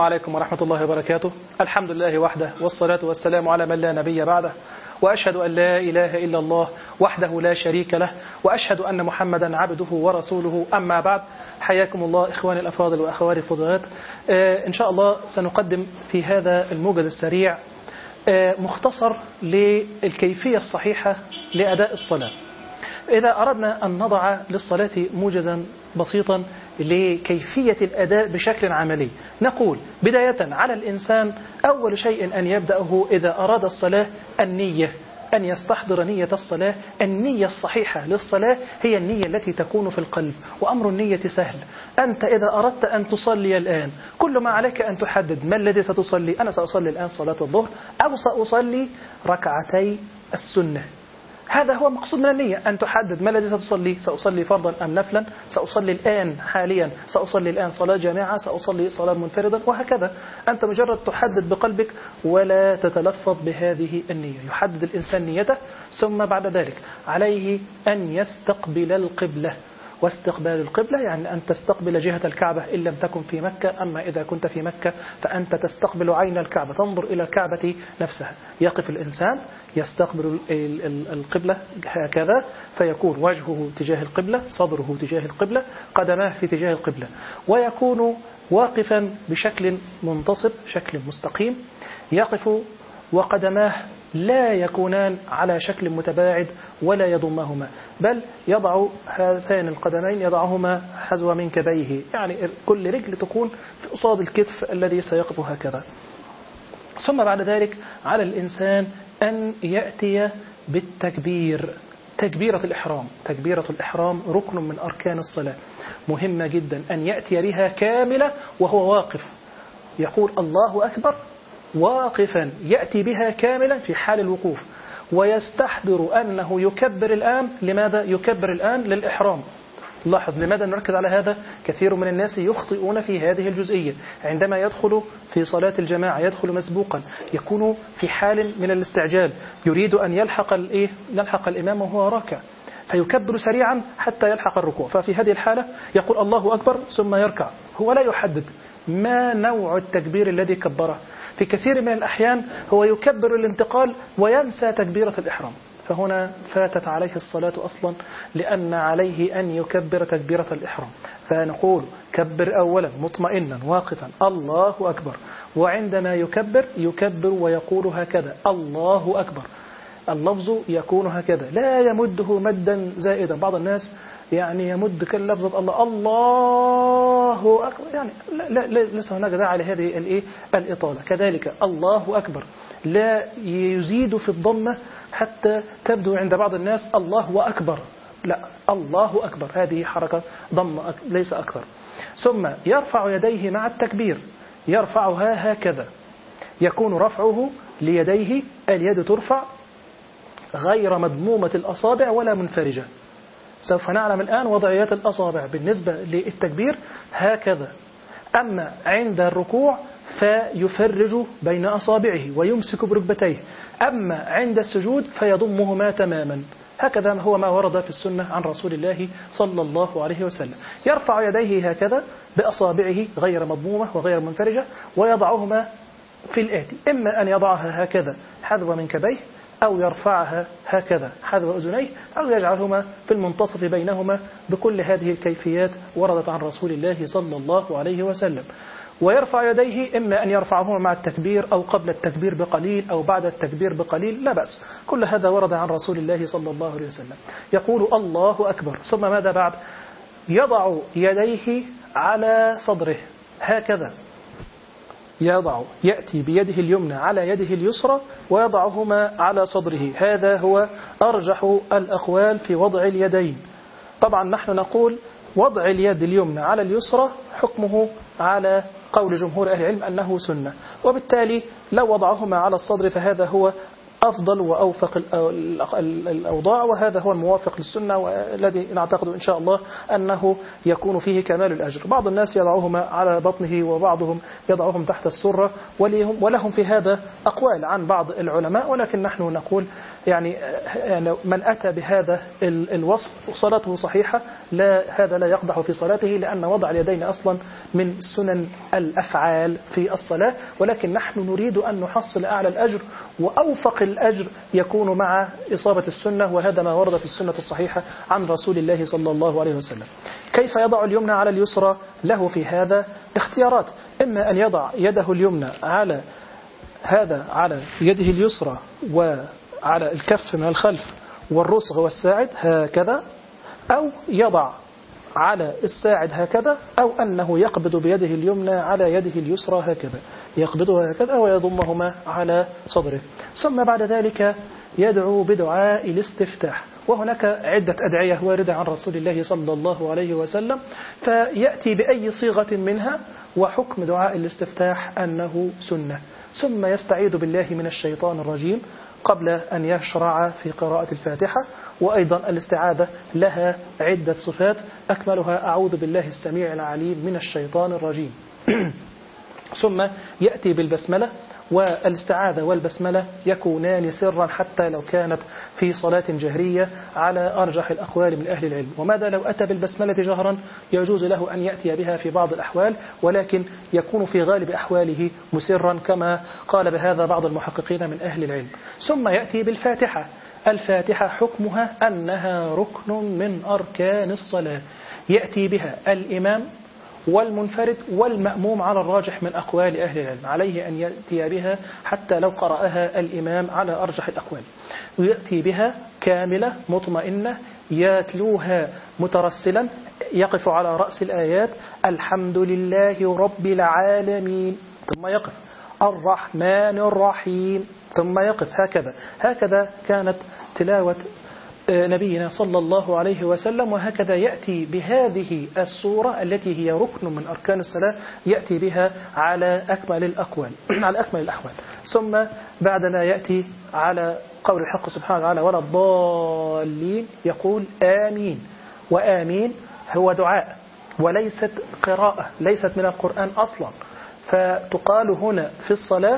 عليكم ورحمة الله وبركاته. الحمد لله وحده، والصلاة والسلام على من لا نبي بعده، وأشهد أن لا إله إلا الله وحده لا شريك له، وأشهد أن محمدا عبده ورسوله. أما بعد، حياكم الله إخواني الأفاضل وأخواتي الفضلات. إن شاء الله سنقدم في هذا الموجز السريع مختصر للكيفية الصحيحة لأداء الصلاة. إذا أردنا أن نضع للصلاة موجزا بسيطا لكيفية الأداء بشكل عملي، نقول بداية على الإنسان أول شيء أن يبدأه إذا أراد الصلاة النية، أن يستحضر نية الصلاة. النية الصحيحة للصلاة هي النية التي تكون في القلب، وأمر النية سهل. أنت إذا أردت أن تصلي الآن، كل ما عليك أن تحدد ما الذي ستصلي. أنا سأصلي الآن صلاة الظهر، أو سأصلي ركعتي السنة. هذا هو مقصود من النية، أن تحدد ما الذي ستصلي. سأصلي فرضا أم نفلا؟ سأصلي الآن حاليا، سأصلي الآن صلاة جامعة، سأصلي صلاة منفردا، وهكذا. أنت مجرد تحدد بقلبك ولا تتلفظ بهذه النية. يحدد الإنسان نيته، ثم بعد ذلك عليه أن يستقبل القبلة. واستقبال القبلة يعني أن تستقبل جهة الكعبة إن لم تكن في مكة. أما إذا كنت في مكة فأنت تستقبل عين الكعبة، تنظر إلى الكعبة نفسها. يقف الإنسان يستقبل القبلة هكذا، فيكون وجهه تجاه القبلة، صدره تجاه القبلة، قدماه في تجاه القبلة، ويكون واقفا بشكل منتصب، شكل مستقيم. يقف وقدماه لا يكونان على شكل متباعد ولا يضمهما، بل يضع هاتان القدمين يضعهما حذو منكبيه، يعني كل رجل تكون في قصاد الكتف الذي سيقف هكذا. ثم بعد ذلك على الإنسان أن يأتي بالتكبير، تكبيرة الإحرام. تكبيرة الإحرام ركن من أركان الصلاة، مهمة جدا أن يأتي بها كاملة وهو واقف. يقول الله أكبر واقفا، يأتي بها كاملا في حال الوقوف، ويستحضر أنه يكبر الآن. لماذا يكبر الآن؟ للإحرام. لاحظ لماذا نركز على هذا؟ كثير من الناس يخطئون في هذه الجزئية. عندما يدخل في صلاة الجماعة يدخل مسبوقا، يكون في حال من الاستعجال، يريد أن يلحق الإمام وهو راكع، فيكبر سريعا حتى يلحق الركوع. ففي هذه الحالة يقول الله أكبر ثم يركع. هو لا يحدد ما نوع التكبير الذي كبره. في كثير من الأحيان هو يكبر الانتقال وينسى تكبيرة الإحرام، فهنا فاتت عليه الصلاة أصلا، لأن عليه أن يكبر تكبيرة الإحرام. فنقول كبر أولا مطمئنا واقفا الله أكبر، وعندما يكبر ويقول هكذا الله أكبر. اللفظ يكون هكذا، لا يمده مدا زائدا. بعض الناس يعني يمد كاللفظة الله أكبر، يعني لا ليس هناك داعي لهذه الإطالة. كذلك الله أكبر لا يزيد في الضمة حتى تبدو عند بعض الناس الله أكبر، لا، الله أكبر هذه حركة ضمة ليس أكثر. ثم يرفع يديه مع التكبير، يرفعها هكذا، يكون رفعه ليديه، اليد ترفع غير مضمومة الأصابع ولا منفرجة. سوف نعلم الآن وضعيات الأصابع بالنسبة للتكبير هكذا. أما عند الركوع فيفرج بين أصابعه ويمسك بركبتيه. أما عند السجود فيضمهما تماما. هكذا هو ما ورد في السنة عن رسول الله صلى الله عليه وسلم. يرفع يديه هكذا بأصابعه غير مضمومة وغير منفرجة، ويضعهما في الآتي: إما أن يضعها هكذا حذو منكبيه، أو يرفعها هكذا حذو أذنيه، أو يجعلهما في المنتصف بينهما. بكل هذه الكيفيات وردت عن رسول الله صلى الله عليه وسلم. ويرفع يديه إما أن يرفعهما مع التكبير، أو قبل التكبير بقليل، أو بعد التكبير بقليل، لا بأس. كل هذا ورد عن رسول الله صلى الله عليه وسلم. يقول الله أكبر، ثم ماذا بعد؟ يضع يديه على صدره هكذا، يأتي بيده اليمنى على يده اليسرى ويضعهما على صدره. هذا هو أرجح الأقوال في وضع اليدين. طبعا نحن نقول وضع اليد اليمنى على اليسرى حكمه على قول جمهور أهل العلم أنه سنة، وبالتالي لو وضعهما على الصدر فهذا هو أفضل وأوفق الأوضاع، وهذا هو الموافق للسنة والذي نعتقد إن شاء الله أنه يكون فيه كمال الأجر. بعض الناس يضعهما على بطنه وبعضهم يضعهم تحت السرة، ولهم في هذا أقوال عن بعض العلماء، ولكن نحن نقول يعني من أتى بهذا الوصف صلاته صحيحة، هذا لا يقدح في صلاته، لأن وضع اليدين أصلا من سنن الأفعال في الصلاة، ولكن نحن نريد أن نحصل أعلى الأجر وأوفق الأجر يكون مع إصابة السنة، وهذا ما ورد في السنة الصحيحة عن رسول الله صلى الله عليه وسلم. كيف يضع اليمنى على اليسرى؟ له في هذا اختيارات، إما أن يضع يده اليمنى على يده اليسرى وعلى الكف من الخلف والرسغ والساعد هكذا، أو يضع على الساعد هكذا، أو أنه يقبض بيده اليمنى على يده اليسرى هكذا، يقبضها هكذا ويضمهما على صدره. ثم بعد ذلك يدعو بدعاء الاستفتاح، وهناك عدة أدعية واردة عن رسول الله صلى الله عليه وسلم، فيأتي بأي صيغة منها، وحكم دعاء الاستفتاح أنه سنة. ثم يستعيذ بالله من الشيطان الرجيم قبل أن يشرع في قراءة الفاتحة. وأيضا الاستعاذة لها عدة صفات، أكملها أعوذ بالله السميع العليم من الشيطان الرجيم. ثم يأتي بالبسملة، والاستعاذة والبسملة يكونان سرا حتى لو كانت في صلاة جهرية على أرجح الأقوال من أهل العلم. وماذا لو أتى بالبسملة جهرا؟ يجوز له أن يأتي بها في بعض الأحوال، ولكن يكون في غالب أحواله مسرا، كما قال بهذا بعض المحققين من أهل العلم. ثم يأتي بالفاتحة. الفاتحة حكمها أنها ركن من أركان الصلاة، يأتي بها الإمام والمنفرد والمأموم على الراجح من أقوال أهل العلم، عليه أن يأتي بها حتى لو قرأها الإمام على أرجح الأقوال، ويأتي بها كاملة مطمئنة، يتلوها مترسلا، يقف على رأس الآيات الحمد لله رب العالمين، ثم يقف الرحمن الرحيم، ثم يقف هكذا كانت تلاوة نبينا صلى الله عليه وسلم، وهكذا يأتي بهذه السورة التي هي ركن من أركان الصلاة، يأتي بها على أكمل الأقوال على أكمل الأحوال. ثم بعدما يأتي على قول الحق سبحانه وتعالى ولا الضالين يقول آمين. وآمين هو دعاء وليست قراءة، ليست من القرآن أصلا، فتقال هنا في الصلاة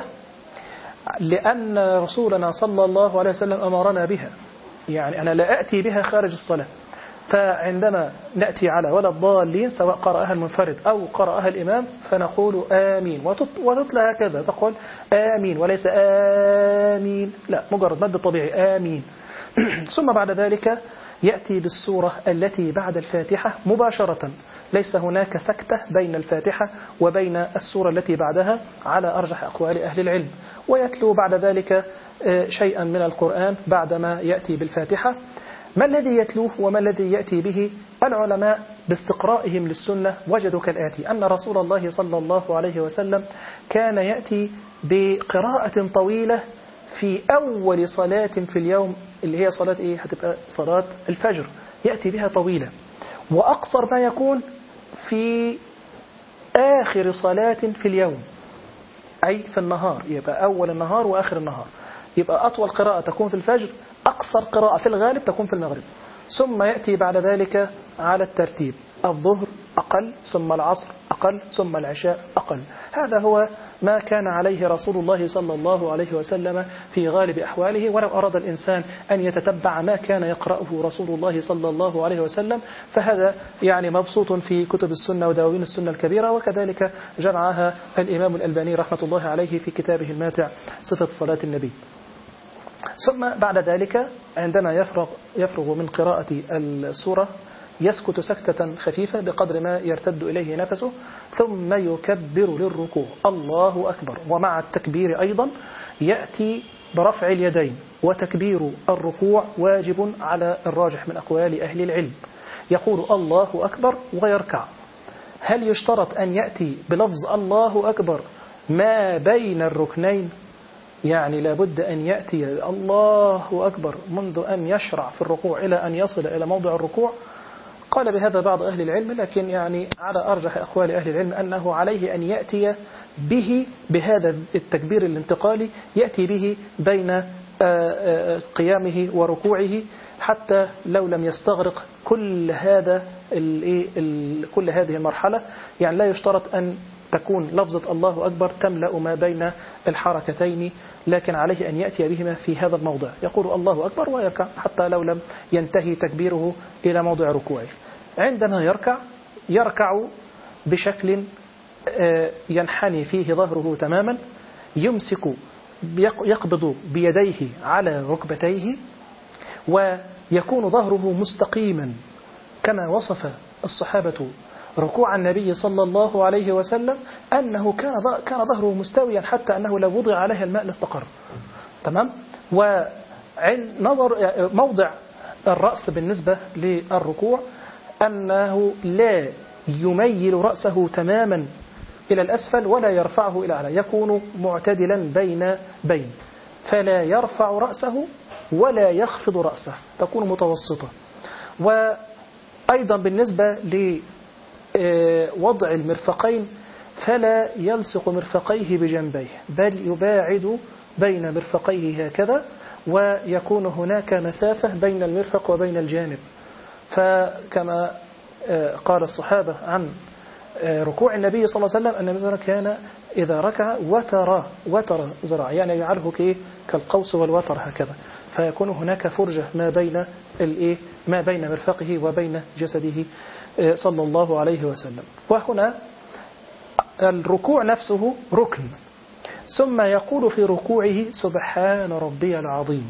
لأن رسولنا صلى الله عليه وسلم أمرنا بها، يعني أنا لا أأتي بها خارج الصلاة. فعندما نأتي على ولا الضالين سواء قرأها المنفرد أو قرأها الإمام فنقول آمين، وتطلع هكذا، تقول آمين وليس آمين، لا، مجرد مد طبيعي آمين. ثم بعد ذلك يأتي بالسورة التي بعد الفاتحة مباشرة، ليس هناك سكتة بين الفاتحة وبين السورة التي بعدها على أرجح أقوال أهل العلم، ويتلو بعد ذلك شيئا من القرآن بعدما يأتي بالفاتحة. ما الذي يتلوه وما الذي يأتي به؟ العلماء باستقرائهم للسنة وجدوا كالآتي: أن رسول الله صلى الله عليه وسلم كان يأتي بقراءة طويلة في أول صلاة في اليوم، اللي هي صلاة إيه؟ هتبقى صلاة الفجر، يأتي بها طويلة، وأقصر ما يكون في آخر صلاة في اليوم، أي في النهار، يبقى أول النهار وآخر النهار، يبقى أطول قراءة تكون في الفجر، أقصر قراءة في الغالب تكون في المغرب. ثم يأتي بعد ذلك على الترتيب: الظهر أقل، ثم العصر أقل، ثم العشاء أقل. هذا هو ما كان عليه رسول الله صلى الله عليه وسلم في غالب أحواله. ولو أراد الإنسان أن يتتبع ما كان يقرأه رسول الله صلى الله عليه وسلم فهذا يعني مبسوط في كتب السنة ودواوين السنة الكبيرة، وكذلك جمعها الإمام الألباني رحمة الله عليه في كتابه الماتع صفة صلاة النبي. ثم بعد ذلك عندما يفرغ من قراءة السورة يسكت سكتة خفيفة بقدر ما يرتد إليه نفسه، ثم يكبر للركوع الله أكبر. ومع التكبير أيضا يأتي برفع اليدين، وتكبير الركوع واجب على الراجح من أقوال أهل العلم، يقول الله أكبر ويركع. هل يشترط أن يأتي بلفظ الله أكبر ما بين الركنين؟ يعني لابد أن يأتي الله أكبر منذ أن يشرع في الركوع إلى أن يصل إلى موضع الركوع؟ قال بهذا بعض أهل العلم، لكن يعني على أرجح أقوال أهل العلم أنه عليه أن يأتي به بهذا التكبير الانتقالي، يأتي به بين قيامه وركوعه، حتى لو لم يستغرق كل هذه المرحلة. يعني لا يشترط أن تكون لفظة الله أكبر تملأ ما بين الحركتين، لكن عليه أن يأتي بهما في هذا الموضع، يقول الله أكبر ويركع حتى لو لم ينتهي تكبيره إلى موضع ركوعه. عندما يركع بشكل ينحني فيه ظهره تماما، يقبض بيديه على ركبتيه، ويكون ظهره مستقيما كما وصف الصحابة ركوع النبي صلى الله عليه وسلم، أنه كان ظهره مستويا حتى أنه لو وضع عليه الماء لاستقر. تمام. موضع الرأس بالنسبة للركوع أنه لا يميل رأسه تماما إلى الأسفل ولا يرفعه إلى أعلى، يكون معتدلا بين، فلا يرفع رأسه ولا يخفض رأسه، تكون متوسطة. وأيضا بالنسبة لوضع المرفقين فلا يلصق مرفقيه بجنبيه، بل يباعد بين مرفقيه هكذا، ويكون هناك مسافة بين المرفق وبين الجانب. فكما قال الصحابة عن ركوع النبي صلى الله عليه وسلم أن النبي كان إذا ركع وتر ذراع، يعني يجعله كالقوس والوتر هكذا، فيكون هناك فرجة ما بين مرفقه وبين جسده صلى الله عليه وسلم. وهنا الركوع نفسه ركن. ثم يقول في ركوعه سبحان ربي العظيم.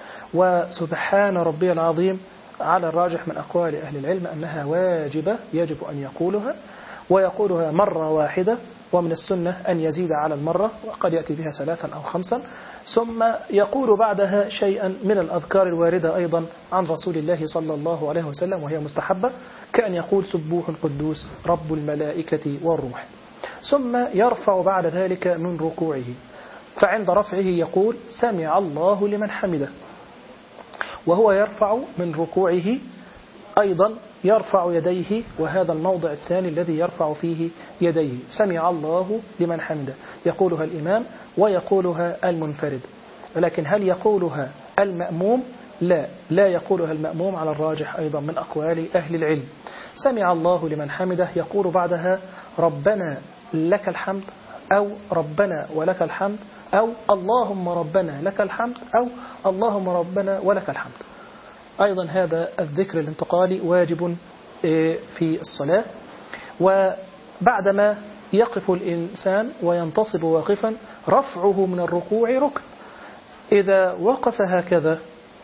وسبحان ربي العظيم على الراجح من أقوال أهل العلم أنها واجبة، يجب أن يقولها، ويقولها مرة واحدة، ومن السنة أن يزيد على المرة، وقد يأتي بها 3 أو 5، ثم يقول بعدها شيئا من الأذكار الواردة أيضا عن رسول الله صلى الله عليه وسلم، وهي مستحبة، كأن يقول سبوح القدوس رب الملائكة والروح. ثم يرفع بعد ذلك من ركوعه، فعند رفعه يقول سمع الله لمن حمده. وهو يرفع من ركوعه أيضا يرفع يديه، وهذا الموضع الثاني الذي يرفع فيه يديه، سمع الله لمن حمده، يقولها الإمام ويقولها المنفرد. ولكن هل يقولها المأموم؟ لا يقولها المأموم على الراجح أيضا من أقوال أهل العلم. سمع الله لمن حمده يقول بعدها ربنا لك الحمد، أو ربنا ولك الحمد، أو اللهم ربنا لك الحمد، أو اللهم ربنا ولك الحمد. أيضا هذا الذكر الانتقالي واجب في الصلاة. وبعدما يقف الإنسان وينتصب واقفا، رفعه من الركوع ركن. إذا وقف هكذا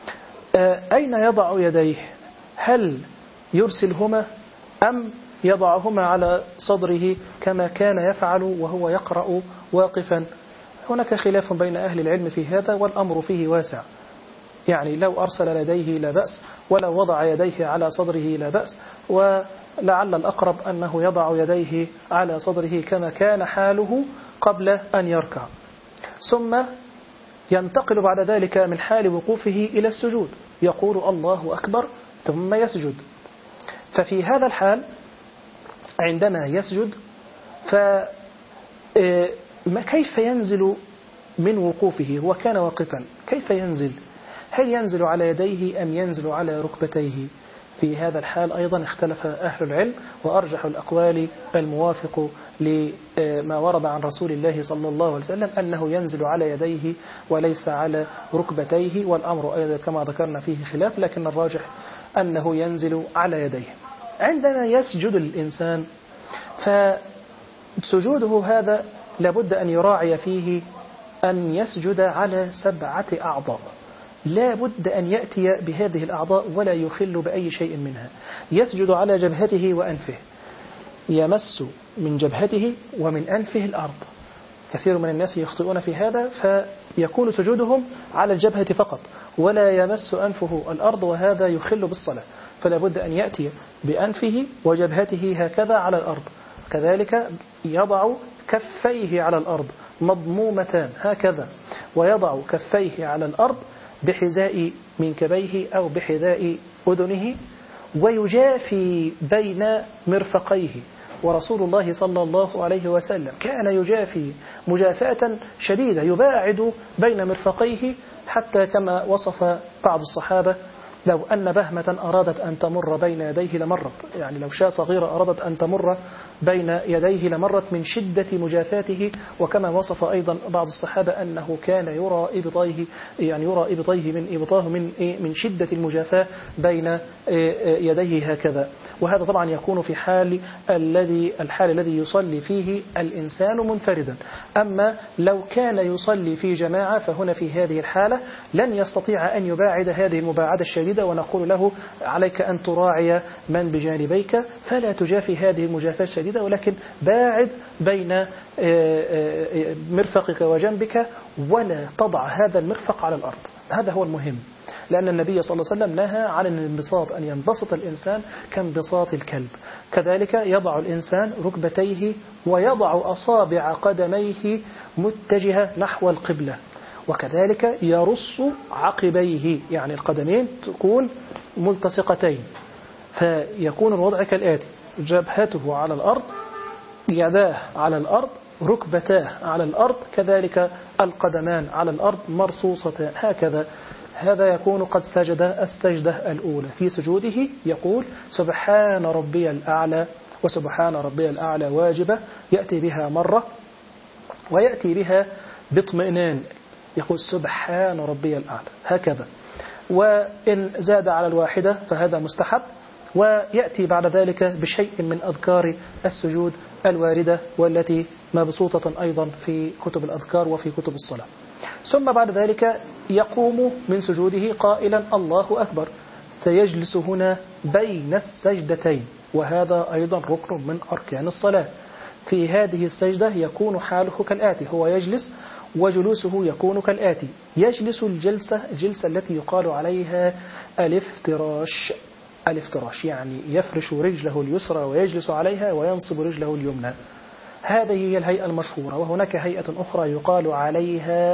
أين يضع يديه؟ هل يرسلهما أم يضعهما على صدره كما كان يفعل وهو يقرأ واقفا؟ هناك خلاف بين أهل العلم في هذا، والأمر فيه واسع. يعني لو أرسل يديه لا بأس، ولو وضع يديه على صدره لا بأس، ولعل الأقرب أنه يضع يديه على صدره كما كان حاله قبل أن يركع. ثم ينتقل بعد ذلك من حال وقوفه إلى السجود، يقول الله أكبر ثم يسجد. ففي هذا الحال عندما يسجد كيف ينزل من وقوفه؟ هو كان واقفا، كيف ينزل؟ هل ينزل على يديه أم ينزل على ركبتيه؟ في هذا الحال أيضا اختلف أهل العلم، وأرجح الأقوال الموافق لما ورد عن رسول الله صلى الله عليه وسلم أنه ينزل على يديه وليس على ركبتيه، والأمر أيضا كما ذكرنا فيه خلاف، لكن الراجح أنه ينزل على يديه. عندما يسجد الإنسان فسجوده هذا لابد أن يراعي فيه أن يسجد على 7 أعضاء، لا بد أن يأتي بهذه الأعضاء ولا يخل بأي شيء منها. يسجد على جبهته وأنفه، يمس من جبهته ومن أنفه الأرض. كثير من الناس يخطئون في هذا، فيكون سجودهم على الجبهة فقط ولا يمس أنفه الأرض، وهذا يخل بالصلاة. فلا بد أن يأتي بأنفه وجبهته هكذا على الأرض. كذلك يضع كفيه على الأرض مضمومتان هكذا، ويضع كفيه على الأرض بحذاء منكبيه أو بحذاء أذنه، ويجافي بين مرفقيه، ورسول الله صلى الله عليه وسلم كان يجافي مجافاة شديدة، يباعد بين مرفقيه، حتى كما وصف بعض الصحابة لو أن بهمة أرادت أن تمر بين يديه لمرت، يعني لو شاة صغيرة أرادت أن تمر بين يديه لمرت من شدة مجافاته. وكما وصف أيضا بعض الصحابة أنه كان يرى إبطيه، يعني يرى إبطيه من إبطاه من شدة المجافاة بين يديه هكذا. وهذا طبعا يكون في الحال الذي يصلي فيه الإنسان منفردا. أما لو كان يصلي في جماعة فهنا في هذه الحالة لن يستطيع أن يباعد هذه المباعدة الشديدة، ونقول له عليك أن تراعي من بجانبيك، فلا تجافي هذه المجافاة الشديدة، ولكن باعد بين مرفقك وجنبك، ولا تضع هذا المرفق على الأرض. هذا هو المهم، لأن النبي صلى الله عليه وسلم نهى عن الانبساط، أن ينبسط الإنسان كانبساط الكلب. كذلك يضع الإنسان ركبتيه ويضع أصابع قدميه متجهة نحو القبلة، وكذلك يرص عقبيه، يعني القدمين تكون ملتصقتين، فيكون الوضع كالآتي: جبهته على الأرض، يداه على الأرض، ركبتاه على الأرض، كذلك القدمان على الأرض مرصوصتان هكذا. هذا يكون قد سجد السجدة الأولى. في سجوده يقول سبحان ربي الأعلى، وسبحان ربي الأعلى واجبة يأتي بها مرة، ويأتي بها باطمئنان يقول سبحان ربي الأعلى هكذا. وإن زاد على الواحدة فهذا مستحب، ويأتي بعد ذلك بشيء من أذكار السجود الواردة والتي مبسوطة أيضا في كتب الأذكار وفي كتب الصلاة. ثم بعد ذلك يقوم من سجوده قائلا الله أكبر، سيجلس هنا بين السجدتين، وهذا أيضا ركن من أركان الصلاة. في هذه السجدة يكون حاله كالآتي: هو يجلس وجلوسه يكون كالآتي: يجلس الجلسة التي يقال عليها الافتراش. الافتراش يعني يفرش رجله اليسرى ويجلس عليها وينصب رجله اليمنى. هذه هي الهيئة المشهورة. وهناك هيئة أخرى يقال عليها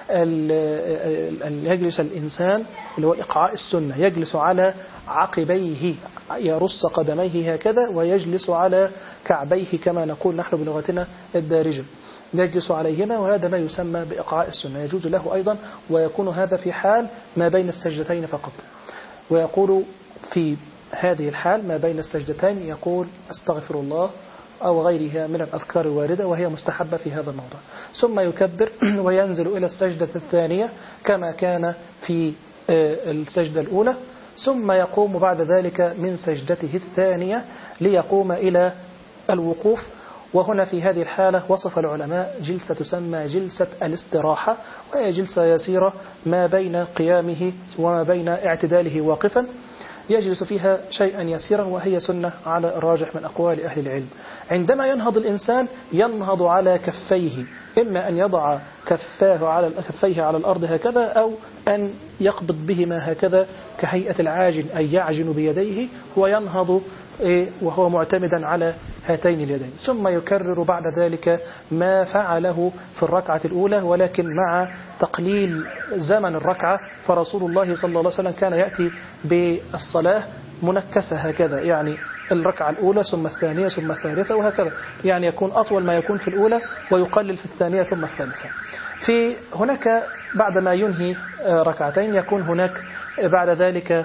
يجلس الإنسان اللي هو إقعاء السنة، يجلس على عقبيه، يرص قدميه هكذا، ويجلس على كعبيه كما نقول نحن بلغتنا الدارجة، يجلس عليهما، وهذا ما يسمى بإقعاء السنة، يجوز له أيضا، ويكون هذا في حال ما بين السجدتين فقط. ويقول في هذه الحال ما بين السجدتين يقول استغفر الله أو غيرها من الأذكار الواردة، وهي مستحبة في هذا الموضع. ثم يكبر وينزل إلى السجدة الثانية كما كان في السجدة الأولى، ثم يقوم بعد ذلك من سجدته الثانية ليقوم إلى الوقوف. وهنا في هذه الحالة وصف العلماء جلسة تسمى جلسة الاستراحة، وهي جلسة يسيرة ما بين قيامه وما بين اعتداله واقفا، يجلس فيها شيئا يسيرا، وهي سنة على الراجح من أقوال أهل العلم. عندما ينهض الإنسان ينهض على كفيه، إما أن يضع كفيه على الأرض هكذا، أو أن يقبض بهما هكذا كهيئة العاجن، أي يعجن بيديه وينهض وهو معتمدا على هاتين اليدين. ثم يكرر بعد ذلك ما فعله في الركعة الأولى، ولكن مع تقليل زمن الركعة. فرسول الله صلى الله عليه وسلم كان يأتي بالصلاة منكسة هكذا، يعني الركعة الأولى ثم الثانية ثم الثالثة وهكذا، يعني يكون أطول ما يكون في الأولى ويقلل في الثانية ثم الثالثة. في هناك بعد ما ينهي ركعتين يكون هناك بعد ذلك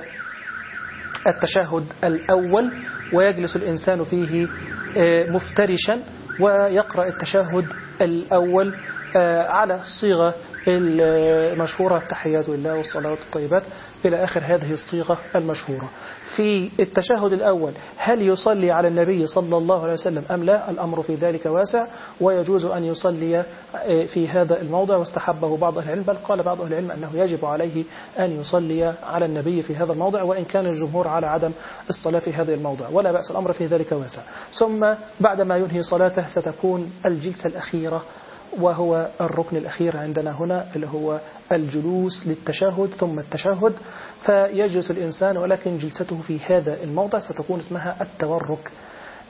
التشهد الأول، ويجلس الإنسان فيه مفترشا ويقرأ التشهد الأول على الصيغة المشهورة التحيات لله والصلوات الطيبات إلى آخر هذه الصيغة المشهورة. في التشهد الأول هل يصلي على النبي صلى الله عليه وسلم أم لا؟ الأمر في ذلك واسع، ويجوز أن يصلي في هذا الموضع، واستحبه بعض أهل العلم، بل قال بعض أهل العلم أنه يجب عليه أن يصلي على النبي في هذا الموضع، وإن كان الجمهور على عدم الصلاة في هذا الموضع، ولا بأس، الأمر في ذلك واسع. ثم بعدما ينهي صلاته ستكون الجلسة الأخيرة، وهو الركن الأخير عندنا هنا اللي هو الجلوس للتشهد ثم التشهد. فيجلس الإنسان، ولكن جلسته في هذا الموضع ستكون اسمها التورك،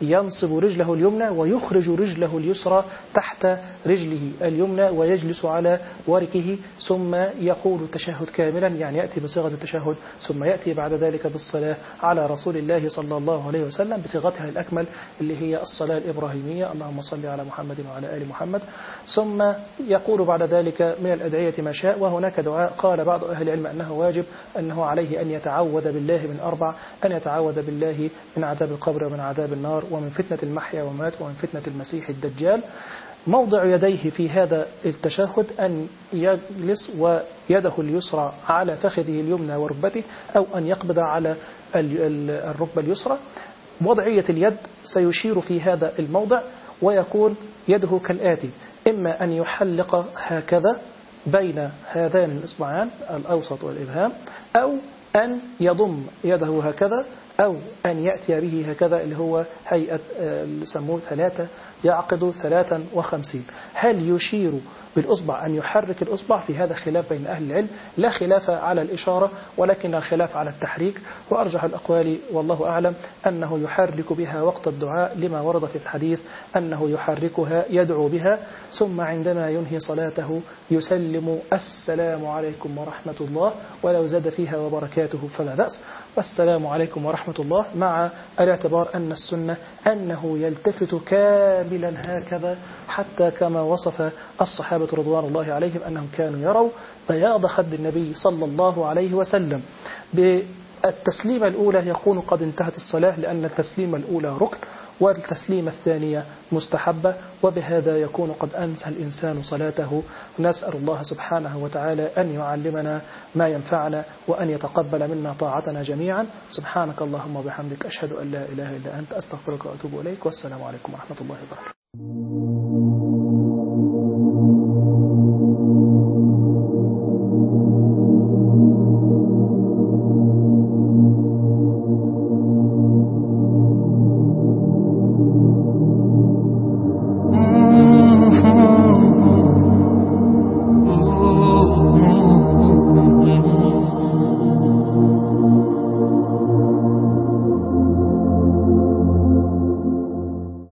ينصب رجله اليمنى ويخرج رجله اليسرى تحت رجله اليمنى ويجلس على وركه، ثم يقول التشهد كاملا، يعني يأتي بصيغة التشهد، ثم يأتي بعد ذلك بالصلاة على رسول الله صلى الله عليه وسلم بصيغتها الأكمل اللي هي الصلاة الإبراهيمية، اللهم صل على محمد وعلى آل محمد. ثم يقول بعد ذلك من الأدعية ما شاء. وهناك دعاء قال بعض أهل العلم أنه واجب، أنه عليه أن يتعوذ بالله من 4: أن يتعوذ بالله من عذاب القبر ومن عذاب النار ومن فتنة المحيا والممات ومن فتنة المسيح الدجال. موضع يديه في هذا التشهد أن يجلس ويده اليسرى على فخذه اليمنى وركبته، أو أن يقبض على الركبة اليسرى. وضعية اليد سيشير في هذا الموضع ويكون يده كالآتي: إما أن يحلق هكذا بين هذان الإصبعان الأوسط والإبهام، أو أن يضم يده هكذا، أو أن يأتي به هكذا اللي هو هيئة سموه 3 يعقد 53. هل يشير بالأصبع أن يحرك الأصبع؟ في هذا خلاف بين أهل العلم، لا خلاف على الإشارة ولكن الخلاف على التحريك. وأرجح الأقوال والله أعلم أنه يحرك بها وقت الدعاء، لما ورد في الحديث أنه يحركها يدعو بها، ثم عندما ينهي صلاته يسلم: السلام عليكم ورحمة الله، ولو زاد فيها وبركاته فلا بأس، والسلام عليكم ورحمة الله، مع الاعتبار أن السنة أنه يلتفت كاملا هكذا، حتى كما وصف الصحابة رضوان الله عليهم أنهم كانوا يروا بياض خد النبي صلى الله عليه وسلم. بالتسليمة الأولى يكون قد انتهت الصلاة، لأن التسليمة الأولى ركن والتسليمة الثانية مستحبة، وبهذا يكون قد أنسى الإنسان صلاته. نسأل الله سبحانه وتعالى أن يعلمنا ما ينفعنا وأن يتقبل منا طاعتنا جميعا. سبحانك اللهم وبحمدك، أشهد أن لا إله إلا أنت، أستغفرك وأتوب إليك، والسلام عليكم ورحمة الله وبركاته.